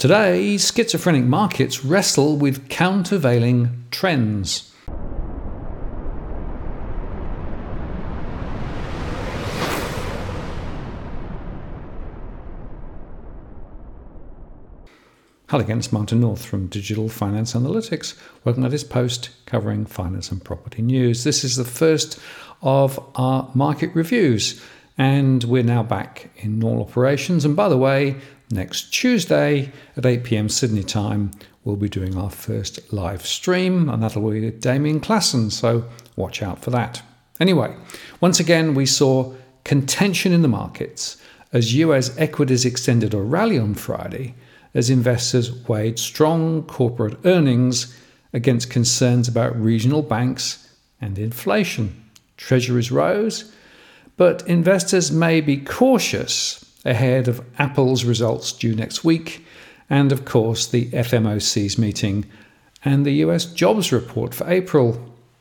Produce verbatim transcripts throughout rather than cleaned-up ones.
Today, schizophrenic markets wrestle with countervailing trends. Hello again, it's Martin North from Digital Finance Analytics. Welcome to this post covering finance and property news. This is the first of our market reviews, and we're now back in normal operations. And by the way, next Tuesday at eight p.m. Sydney time, we'll be doing our first live stream, and that'll be with Damien Klassen, so watch out for that. Anyway, once again, we saw contention in the markets as U S equities extended a rally on Friday, as investors weighed strong corporate earnings against concerns about regional banks and inflation. Treasuries rose, but investors may be cautious ahead of Apple's results due next week, and of course the F M O C's meeting and the U S jobs report for April.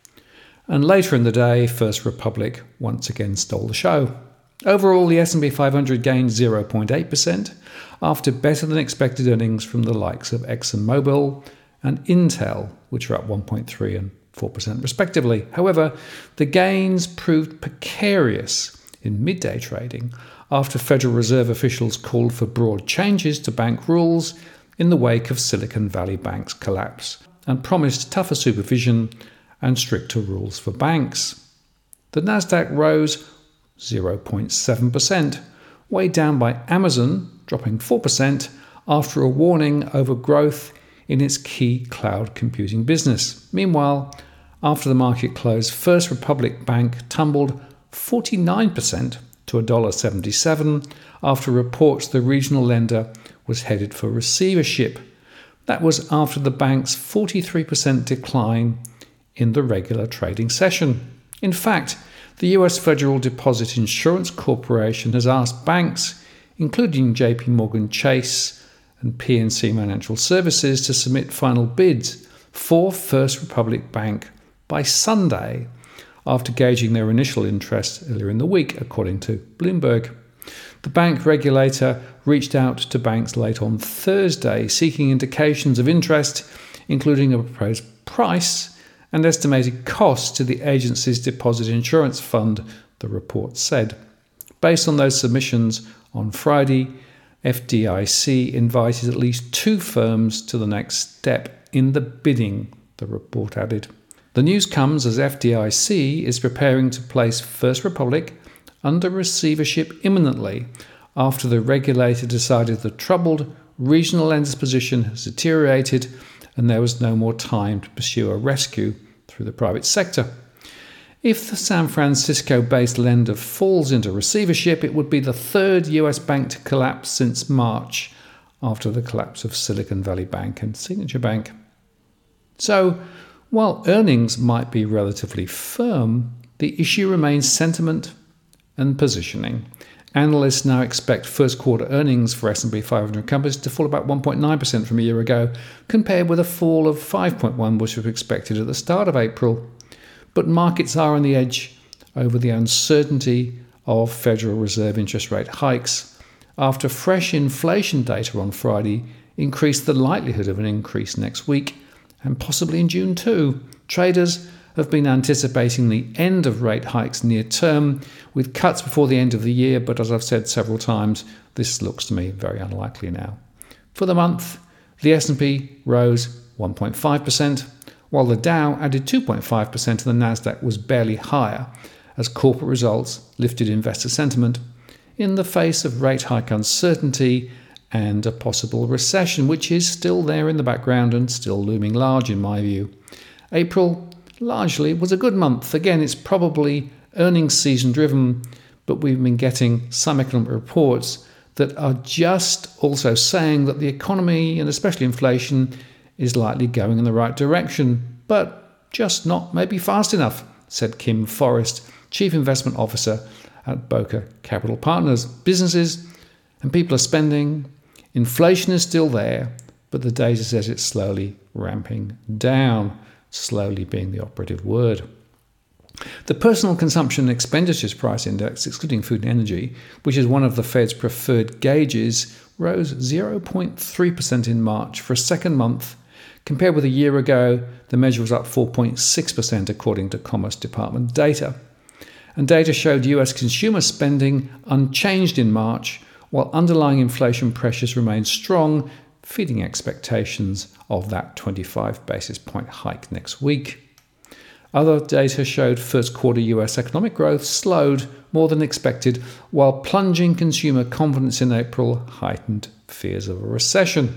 And later in the day, First Republic once again stole the show. Overall, the S and P five hundred gained zero point eight percent after better than expected earnings from the likes of ExxonMobil and Intel, which are up one point three and four percent respectively. However, the gains proved precarious in midday trading after Federal Reserve officials called for broad changes to bank rules in the wake of Silicon Valley Bank's collapse and promised tougher supervision and stricter rules for banks. The Nasdaq rose zero point seven percent, weighed down by Amazon, dropping four percent after a warning over growth in its key cloud computing business. Meanwhile, after the market closed, First Republic Bank tumbled forty-nine percent to one dollar seventy-seven after reports the regional lender was headed for receivership. That was after the bank's forty-three percent decline in the regular trading session. In fact, the U S Federal Deposit Insurance Corporation has asked banks, including J P Morgan Chase and P N C Financial Services, to submit final bids for First Republic Bank by Sunday, after gauging their initial interest earlier in the week, according to Bloomberg. The bank regulator reached out to banks late on Thursday, seeking indications of interest, including a proposed price and estimated costs to the agency's deposit insurance fund, the report said. Based on those submissions on Friday, F D I C invited at least two firms to the next step in the bidding, the report added. The news comes as F D I C is preparing to place First Republic under receivership imminently after the regulator decided the troubled regional lender's position has deteriorated and there was no more time to pursue a rescue through the private sector. If the San Francisco-based lender falls into receivership, it would be the third U S bank to collapse since March, after the collapse of Silicon Valley Bank and Signature Bank. So, while earnings might be relatively firm, the issue remains sentiment and positioning. Analysts now expect first quarter earnings for S and P five hundred companies to fall about one point nine percent from a year ago, compared with a fall of five point one percent which was expected at the start of April. But markets are on the edge over the uncertainty of Federal Reserve interest rate hikes, after fresh inflation data on Friday increased the likelihood of an increase next week, and possibly in June too. Traders have been anticipating the end of rate hikes near term, with cuts before the end of the year, but as I've said several times, this looks to me very unlikely now. For the month, the S and P rose one point five percent, while the Dow added two point five percent and the Nasdaq was barely higher, as corporate results lifted investor sentiment in the face of rate hike uncertainty and a possible recession, which is still there in the background and still looming large in my view. April largely was a good month. Again, it's probably earnings season driven, but we've been getting some economic reports that are just also saying that the economy, and especially inflation, is likely going in the right direction, but just not maybe fast enough, said Kim Forrest, Chief Investment Officer at Boca Capital Partners. Businesses and people are spending. Inflation is still there, but the data says it's slowly ramping down, slowly being the operative word. The Personal Consumption Expenditures Price Index, excluding food and energy, which is one of the Fed's preferred gauges, rose zero point three percent in March for a second month. Compared with a year ago, the measure was up four point six percent according to Commerce Department data. And data showed U S consumer spending unchanged in March, while underlying inflation pressures remained strong, feeding expectations of that twenty-five basis point hike next week. Other data showed first quarter U S economic growth slowed more than expected, while plunging consumer confidence in April heightened fears of a recession.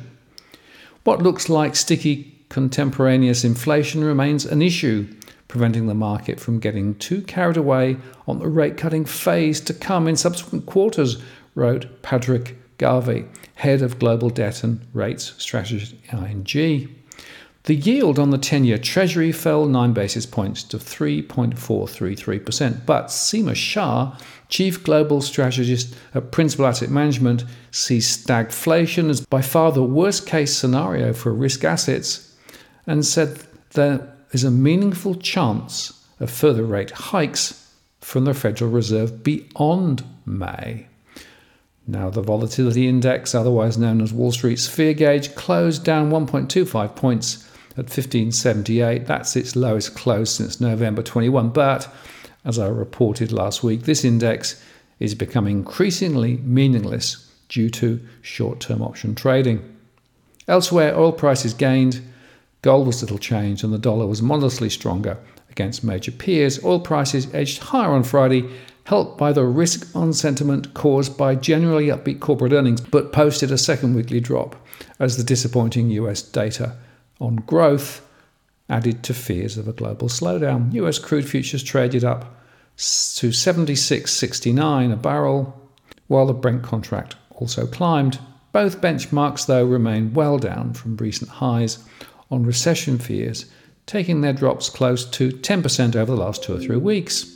What looks like sticky contemporaneous inflation remains an issue, preventing the market from getting too carried away on the rate-cutting phase to come in subsequent quarters, wrote Patrick Garvey, head of global debt and rates strategy at I N G. The yield on the ten-year Treasury fell nine basis points to three point four three three percent, but Seema Shah, chief global strategist at Principal Asset Management, sees stagflation as by far the worst-case scenario for risk assets and said there is a meaningful chance of further rate hikes from the Federal Reserve beyond May. Now, the volatility index, otherwise known as Wall Street's fear gauge, closed down one point two five points at fifteen seventy-eight. That's its lowest close since November twenty-one. But, as I reported last week, this index is becoming increasingly meaningless due to short-term option trading. Elsewhere, oil prices gained, gold was little changed, and the dollar was modestly stronger against major peers. Oil prices edged higher on Friday, helped by the risk-on sentiment caused by generally upbeat corporate earnings, but posted a second weekly drop as the disappointing U S data on growth added to fears of a global slowdown. U S crude futures traded up to seventy-six sixty-nine a barrel, while the Brent contract also climbed. Both benchmarks, though, remain well down from recent highs on recession fears, taking their drops close to ten percent over the last two or three weeks.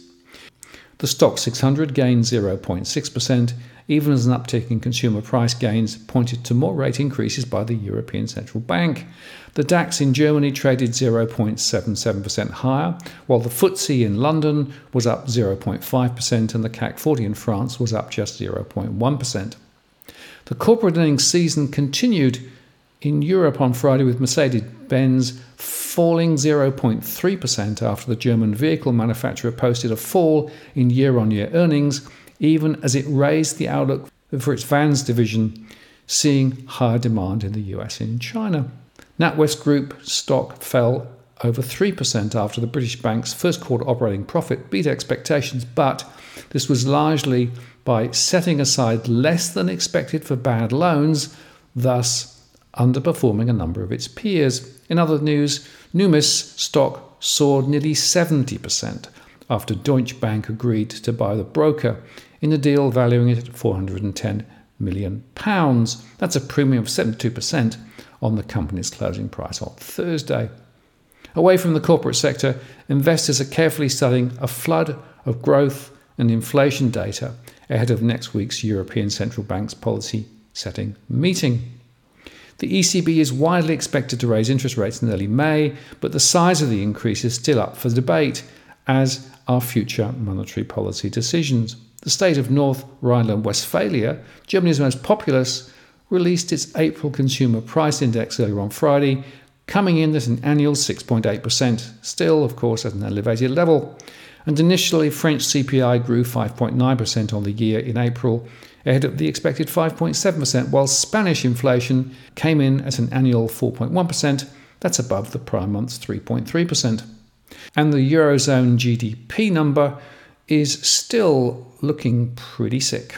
The Stoxx six hundred gained zero point six percent, even as an uptick in consumer price gains pointed to more rate increases by the European Central Bank. The DAX in Germany traded zero point seven seven percent higher, while the F T S E in London was up zero point five percent and the C A C forty in France was up just zero point one percent. The corporate earnings season continued in Europe on Friday, with Mercedes-Benz falling zero point three percent after the German vehicle manufacturer posted a fall in year-on-year earnings, even as it raised the outlook for its vans division, seeing higher demand in the U S and in China. NatWest Group stock fell over three percent after the British bank's first quarter operating profit beat expectations, but this was largely by setting aside less than expected for bad loans, thus underperforming a number of its peers. In other news, Numis stock soared nearly seventy percent after Deutsche Bank agreed to buy the broker in a deal valuing it at four hundred ten million pounds. That's a premium of seventy-two percent on the company's closing price on Thursday. Away from the corporate sector, investors are carefully studying a flood of growth and inflation data ahead of next week's European Central Bank's policy setting meeting. The E C B is widely expected to raise interest rates in early May, but the size of the increase is still up for debate, as are future monetary policy decisions. The state of North Rhine-Westphalia, Germany's most populous, released its April Consumer Price Index earlier on Friday, coming in at an annual six point eight percent, still, of course, at an elevated level. And initially, French C P I grew five point nine percent on the year in April, ahead of the expected five point seven percent, while Spanish inflation came in at an annual four point one percent. That's above the prior month's three point three percent. And the Eurozone G D P number is still looking pretty sick.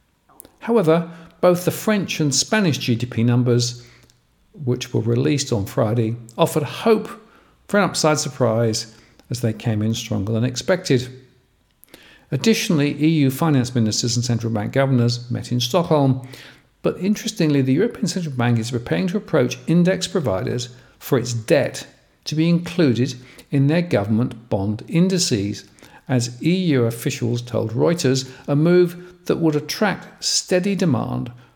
However, both the French and Spanish G D P numbers, which were released on Friday, offered hope for an upside surprise as they came in stronger than expected. Additionally, E U finance ministers and central bank governors met in Stockholm, but interestingly, the European Central Bank is preparing to approach index providers for its debt to be included in their government bond indices, as E U officials told Reuters, a move that would attract steady demand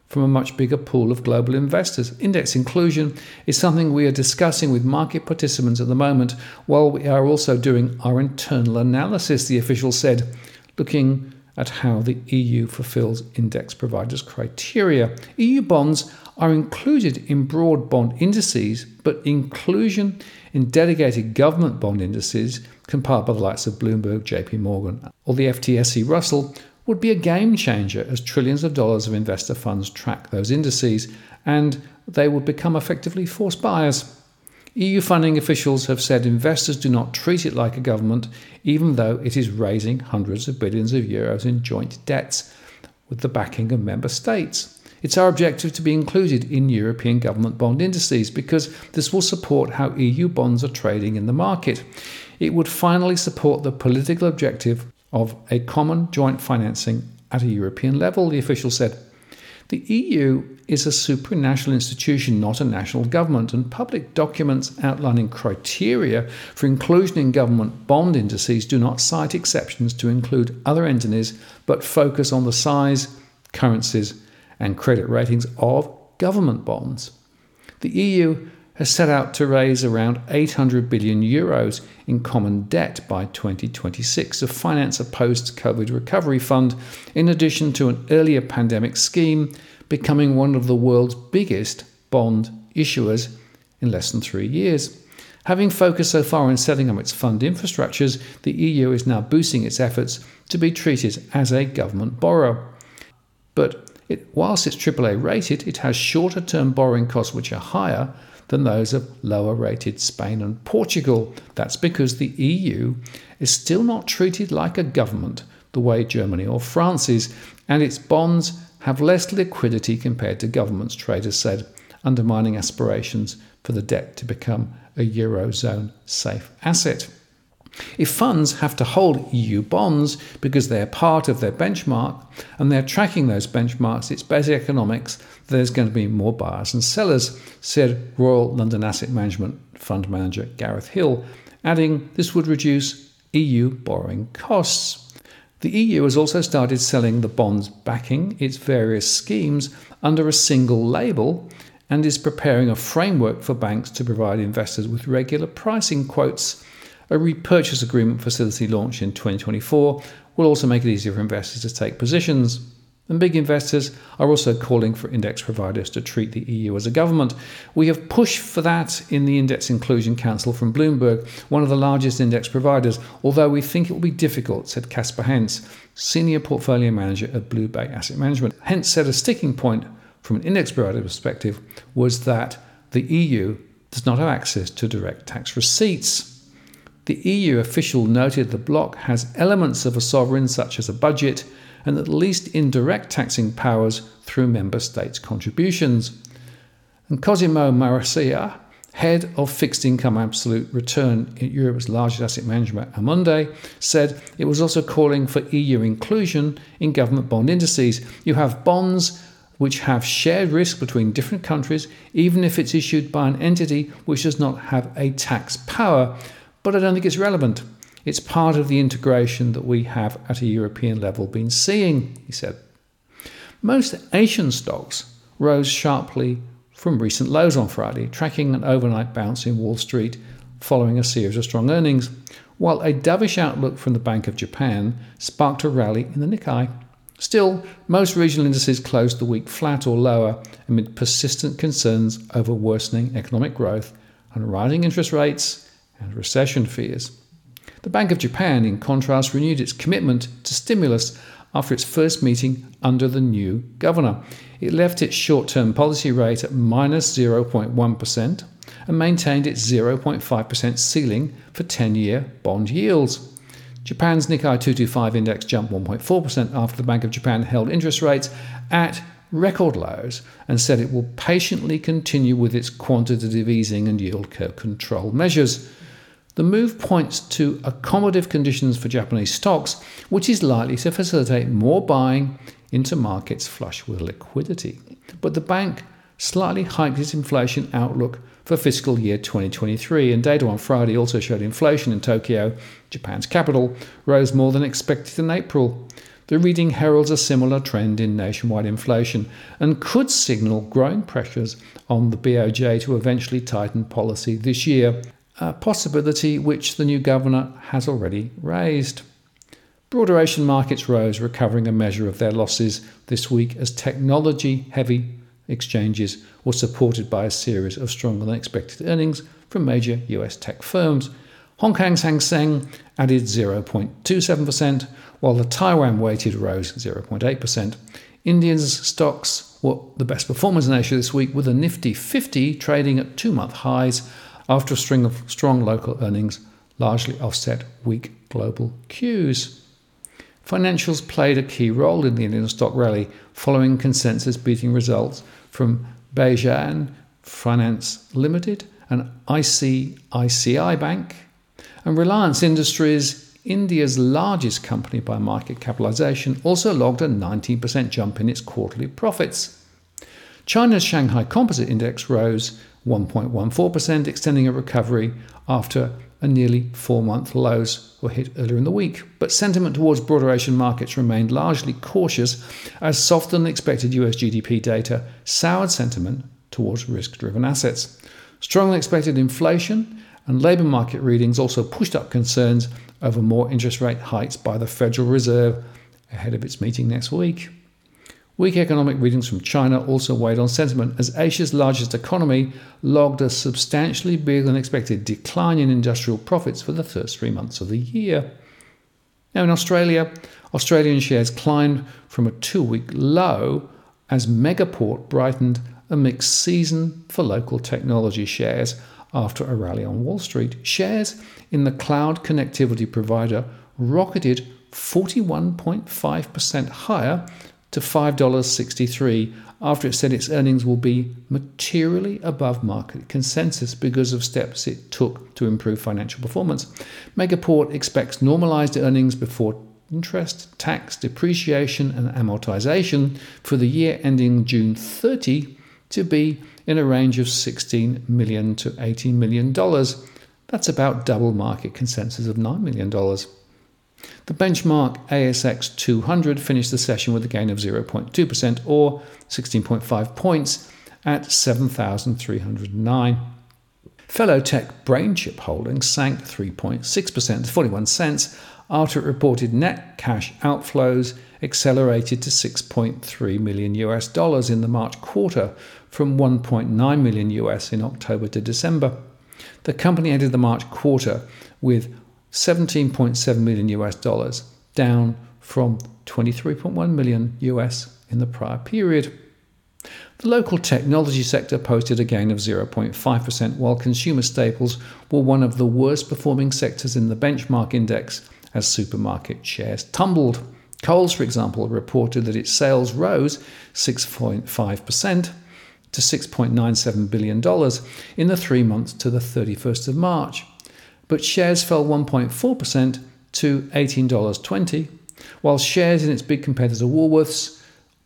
from a much bigger pool of global investors. Index inclusion is something we are discussing with market participants at the moment, while we are also doing our internal analysis, the official said, looking at how the E U fulfills index providers' criteria. E U bonds are included in broad bond indices, but inclusion in delegated government bond indices, compiled by the likes of Bloomberg, J P Morgan, or the F T S E Russell, would be a game changer as trillions of dollars of investor funds track those indices, and they would become effectively forced buyers. E U funding officials have said investors do not treat it like a government, even though it is raising hundreds of billions of euros in joint debts with the backing of member states. It's our objective to be included in European government bond indices because this will support how E U bonds are trading in the market. It would finally support the political objective of a common joint financing at a European level, the official said. The E U is a supranational institution, not a national government, and public documents outlining criteria for inclusion in government bond indices do not cite exceptions to include other entities, but focus on the size, currencies, and credit ratings of government bonds. The E U has set out to raise around eight hundred billion euros in common debt by twenty twenty-six to finance a post-COVID recovery fund, in addition to an earlier pandemic scheme, becoming one of the world's biggest bond issuers in less than three years. Having focused so far on setting up its fund infrastructures, the E U is now boosting its efforts to be treated as a government borrower. But it, whilst it's triple A rated, it has shorter-term borrowing costs which are higher than those of lower-rated Spain and Portugal. That's because the E U is still not treated like a government the way Germany or France is, and its bonds have less liquidity compared to governments, traders said, undermining aspirations for the debt to become a Eurozone safe asset. If funds have to hold E U bonds because they're part of their benchmark and they're tracking those benchmarks, it's basic economics, there's going to be more buyers and sellers, said Royal London Asset Management Fund Manager Gareth Hill, adding this would reduce E U borrowing costs. The E U has also started selling the bonds backing its various schemes under a single label and is preparing a framework for banks to provide investors with regular pricing quotes. A repurchase agreement facility launched in twenty twenty-four will also make it easier for investors to take positions. And big investors are also calling for index providers to treat the E U as a government. We have pushed for that in the Index Inclusion Council from Bloomberg, one of the largest index providers, although we think it will be difficult, said Casper Hentz, Senior Portfolio Manager at Blue Bay Asset Management. Hentz said a sticking point from an index provider perspective was that the E U does not have access to direct tax receipts. The E U official noted the bloc has elements of a sovereign such as a budget and at least indirect taxing powers through member states' contributions. And Cosimo Marcia, head of fixed income absolute return at Europe's largest asset manager, Amundi, said it was also calling for E U inclusion in government bond indices. You have bonds which have shared risk between different countries, even if it's issued by an entity which does not have a tax power. But I don't think it's relevant. It's part of the integration that we have at a European level been seeing, he said. Most Asian stocks rose sharply from recent lows on Friday, tracking an overnight bounce in Wall Street following a series of strong earnings, while a dovish outlook from the Bank of Japan sparked a rally in the Nikkei. Still, most regional indices closed the week flat or lower amid persistent concerns over worsening economic growth and rising interest rates and recession fears. The Bank of Japan, in contrast, renewed its commitment to stimulus after its first meeting under the new governor. It left its short-term policy rate at minus zero point one percent and maintained its zero point five percent ceiling for ten-year bond yields. Japan's Nikkei two twenty-five index jumped one point four percent after the Bank of Japan held interest rates at record lows and said it will patiently continue with its quantitative easing and yield curve control measures. The move points to accommodative conditions for Japanese stocks, which is likely to facilitate more buying into markets flush with liquidity. But the bank slightly hiked its inflation outlook for fiscal year twenty twenty-three, and data on Friday also showed inflation in Tokyo, Japan's capital, rose more than expected in April. The reading heralds a similar trend in nationwide inflation and could signal growing pressures on the B O J to eventually tighten policy this year, a possibility which the new governor has already raised. Broader Asian markets rose, recovering a measure of their losses this week as technology-heavy exchanges were supported by a series of stronger-than-expected earnings from major U S tech firms. Hong Kong's Hang Seng added zero point two seven percent, while the Taiwan-weighted rose zero point eight percent. India's stocks were the best performers in Asia this week, with the Nifty fifty trading at two-month highs after a string of strong local earnings largely offset weak global cues. Financials played a key role in the Indian stock rally, following consensus beating results from Beijian Finance Limited and I C I C I Bank. And Reliance Industries, India's largest company by market capitalization, also logged a nineteen percent jump in its quarterly profits. China's Shanghai Composite Index rose one point one four percent, extending a recovery after a nearly four-month lows were hit earlier in the week. But sentiment towards broader Asian markets remained largely cautious as softer-than-expected U S G D P data soured sentiment towards risk-driven assets. Stronger-than-expected inflation and labour market readings also pushed up concerns over more interest rate hikes by the Federal Reserve ahead of its meeting next week. Weak economic readings from China also weighed on sentiment as Asia's largest economy logged a substantially bigger than expected decline in industrial profits for the first three months of the year. Now in Australia, Australian shares climbed from a two-week low as Megaport brightened a mixed season for local technology shares after a rally on Wall Street. Shares in the cloud connectivity provider rocketed forty-one point five percent higher to five dollars sixty-three after it said its earnings will be materially above market consensus because of steps it took to improve financial performance. Megaport expects normalized earnings before interest, tax, depreciation and amortization for the year ending June thirtieth to be in a range of sixteen million dollars to eighteen million dollars. That's about double market consensus of nine million dollars. The benchmark A S X two hundred finished the session with a gain of zero point two percent or sixteen point five points at seven thousand three hundred nine. Fellow tech BrainChip Holdings sank three point six percent to forty-one cents after it reported net cash outflows accelerated to six point three million U S dollars in the March quarter from one point nine million U S in October to December. The company ended the March quarter with seventeen point seven million U S dollars, down from twenty-three point one million U S in the prior period. The local technology sector posted a gain of zero point five percent, while consumer staples were one of the worst performing sectors in the benchmark index as supermarket shares tumbled. Coles, for example, reported that its sales rose six point five percent to six point nine seven billion dollars in the three months to the thirty-first of March. But shares fell one point four percent to eighteen dollars twenty, while shares in its big competitor Woolworths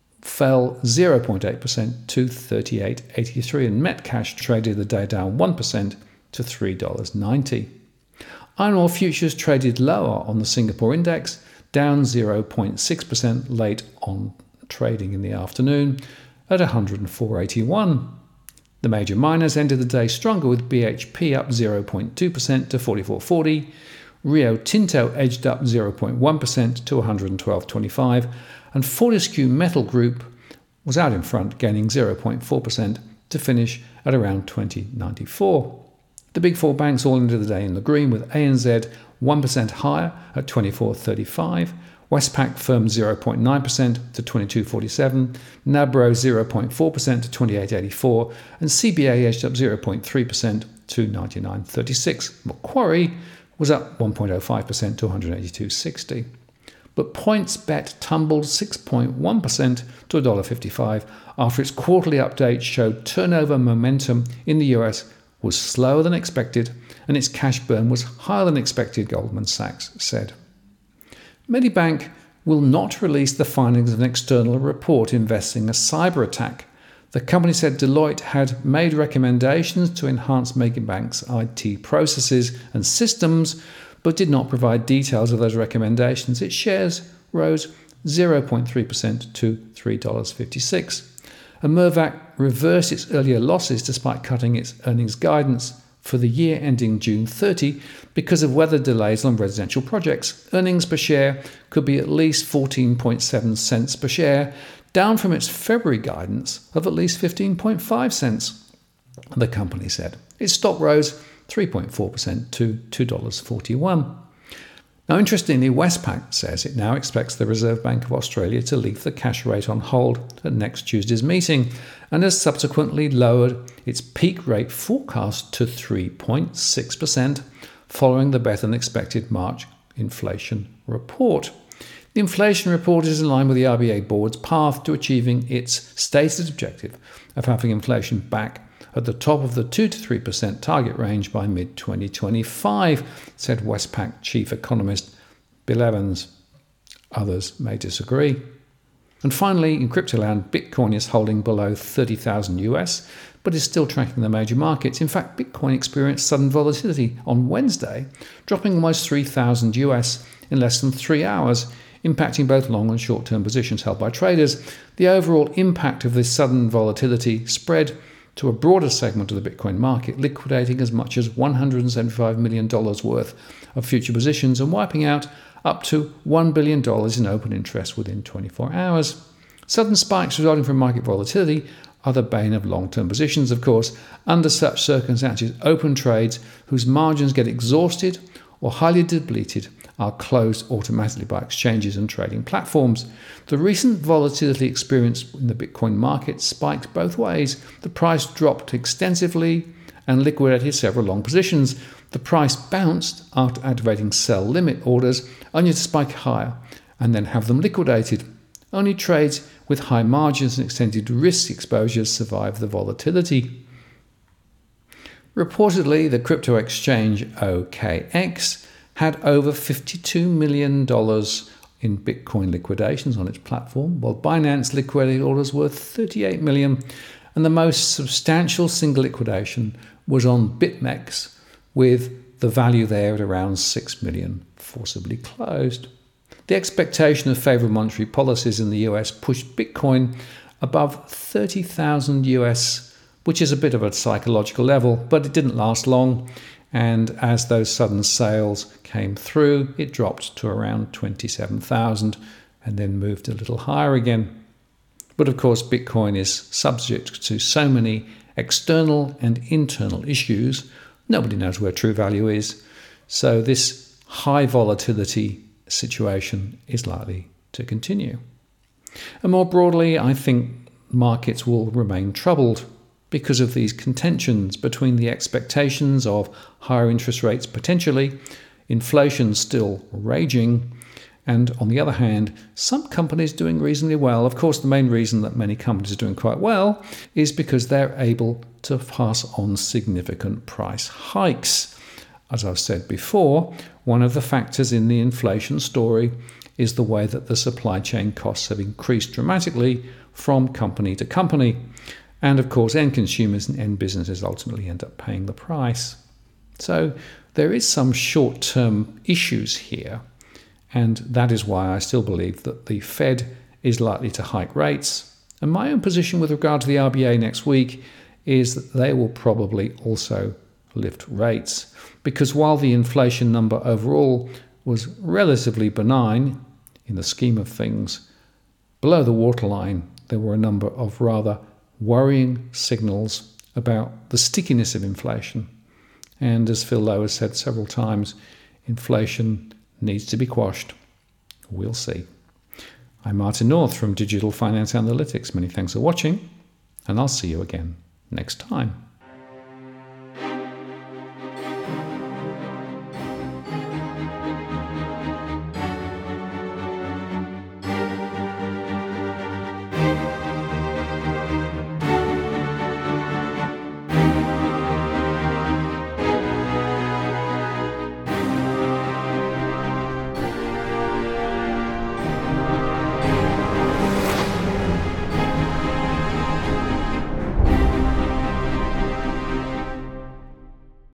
fell zero point eight percent to thirty-eight dollars eighty-three, and Metcash traded the day down one percent to three dollars ninety. Iron ore futures traded lower on the Singapore index, down zero point six percent late on trading in the afternoon at one hundred four dollars eighty-one. The major miners ended the day stronger, with B H P up zero point two percent to forty-four dollars forty, Rio Tinto edged up zero point one percent to one hundred twelve dollars twenty-five, and Fortescue Metal Group was out in front, gaining zero point four percent to finish at around twenty dollars ninety-four. The big four banks all ended the day in the green, with A N Z one percent higher at twenty-four dollars thirty-five, Westpac firmed zero point nine percent to twenty-two dollars forty-seven, NABRO zero point four percent to twenty-eight dollars eighty-four, and C B A edged up zero point three percent to ninety-nine dollars thirty-six. Macquarie was up one point zero five percent to one hundred eighty-two dollars sixty. But PointsBet tumbled six point one percent to one dollar fifty-five after its quarterly update showed turnover momentum in the U S was slower than expected and its cash burn was higher than expected, Goldman Sachs said. Medibank will not release the findings of an external report investigating a cyber attack. The company said Deloitte had made recommendations to enhance Medibank's I T processes and systems, but did not provide details of those recommendations. Its shares rose zero point three percent to three dollars fifty-six. And Mirvac reversed its earlier losses despite cutting its earnings guidance for the year ending June thirtieth because of weather delays on residential projects. Earnings per share could be at least fourteen point seven cents per share, down from its February guidance of at least fifteen point five cents, the company said. Its stock rose three point four percent to two dollars forty-one. Now, interestingly, Westpac says it now expects the Reserve Bank of Australia to leave the cash rate on hold at next Tuesday's meeting and has subsequently lowered its peak rate forecast to three point six percent following the better-than-expected March inflation report. The inflation report is in line with the R B A board's path to achieving its stated objective of having inflation back at the top of the two to three percent target range by mid twenty twenty-five, said Westpac chief economist Bill Evans. Others may disagree. And finally, in cryptoland, Bitcoin is holding below thirty thousand U S, but is still tracking the major markets. In fact, Bitcoin experienced sudden volatility on Wednesday, dropping almost three thousand U S in less than three hours, impacting both long and short-term positions held by traders. The overall impact of this sudden volatility spread to a broader segment of the Bitcoin market, liquidating as much as one hundred seventy-five million dollars worth of future positions and wiping out up to one billion dollars in open interest within twenty-four hours. Sudden spikes resulting from market volatility are the bane of long-term positions, of course. Under such circumstances, open trades whose margins get exhausted or highly depleted are closed automatically by exchanges and trading platforms. The recent volatility experienced in the Bitcoin market spiked both ways. The price dropped extensively and liquidated several long positions. The price bounced after activating sell limit orders, only to spike higher and then have them liquidated. Only trades with high margins and extended risk exposures survived the volatility. Reportedly, the crypto exchange O K X had over fifty-two million dollars in Bitcoin liquidations on its platform, while Binance liquidated orders worth thirty-eight million dollars, and the most substantial single liquidation was on BitMEX, with the value there at around six million dollars forcibly closed. The expectation of favourable monetary policies in the U S pushed Bitcoin above thirty thousand U S, which is a bit of a psychological level, but it didn't last long. And as those sudden sales came through, it dropped to around twenty-seven thousand and then moved a little higher again. But of course, Bitcoin is subject to so many external and internal issues. Nobody knows where true value is. So this high volatility situation is likely to continue. And more broadly, I think markets will remain troubled because of these contentions between the expectations of higher interest rates potentially, inflation still raging, and on the other hand, some companies doing reasonably well. Of course, the main reason that many companies are doing quite well is because they're able to pass on significant price hikes. As I've said before, one of the factors in the inflation story is the way that the supply chain costs have increased dramatically from company to company. And of course, end consumers and end businesses ultimately end up paying the price. So there is some short-term issues here. And that is why I still believe that the Fed is likely to hike rates. And my own position with regard to the R B A next week is that they will probably also lift rates. Because while the inflation number overall was relatively benign in the scheme of things, below the waterline there were a number of rather worrying signals about the stickiness of inflation. And as Phil Lowe has said several times, inflation needs to be quashed. We'll see. I'm Martin North from Digital Finance Analytics. Many thanks for watching, and I'll see you again next time.